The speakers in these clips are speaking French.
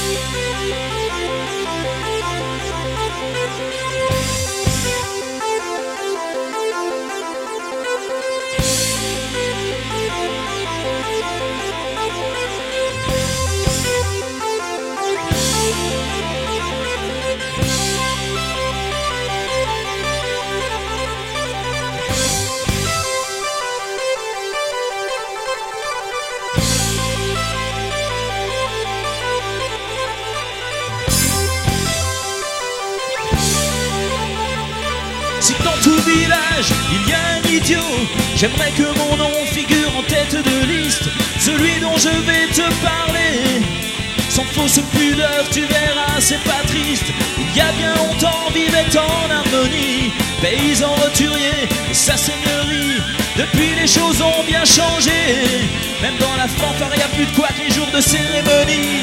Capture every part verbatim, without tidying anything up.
Si dans tout village il y a un idiot, j'aimerais que mon nom figure en tête de liste, celui dont je vais te parler. Sans fausse pudeur, tu verras, c'est pas triste. Il y a bien longtemps vivait en harmonie, paysan roturier et sa seigneurie. Depuis les choses ont bien changé, même dans la fanfare y a plus de quoi que les jours de cérémonie.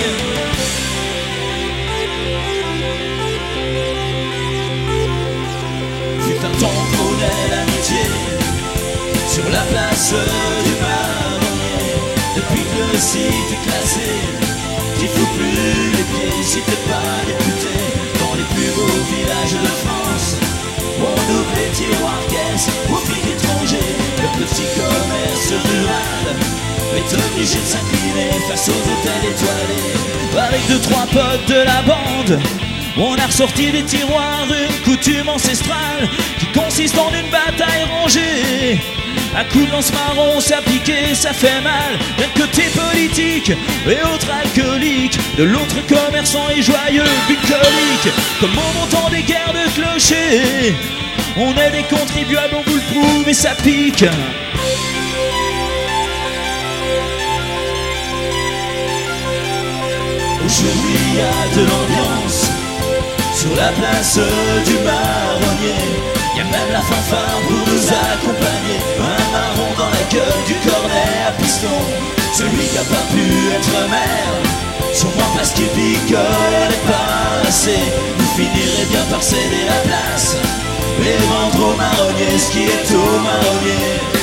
Fut un temps prônait l'amitié sur la place du marronnier. Depuis que le site est classé, qu'il faut plus les pieds si t'es pas député. Dans les plus beaux villages de France, on ouvre les tiroirs caisses aux filles étrangers. Le petit commerce rural est obligé de s'incliner face aux hôtels étoilés. Avec deux trois potes de la bande, on a ressorti des tiroirs une coutume ancestrale qui consiste en une bataille rangée. Un coup de lance marron, ça pique et ça fait mal. D'un côté politique et autre alcoolique, de l'autre commerçant et joyeux bucolique. Comme au montant des guerres de clochers, on est des contribuables, on vous le prouve et ça pique. Aujourd'hui il y a de l'ambiance sur la place du marronnier. Y a même la fanfare pour nous accompagner. Un marron dans la gueule du cornet à piston. Celui qui a pas pu être maire, sûrement parce qu'il picolait pas assez. Vous finirez bien par céder la place et rendre au marronnier ce qui est au marronnier.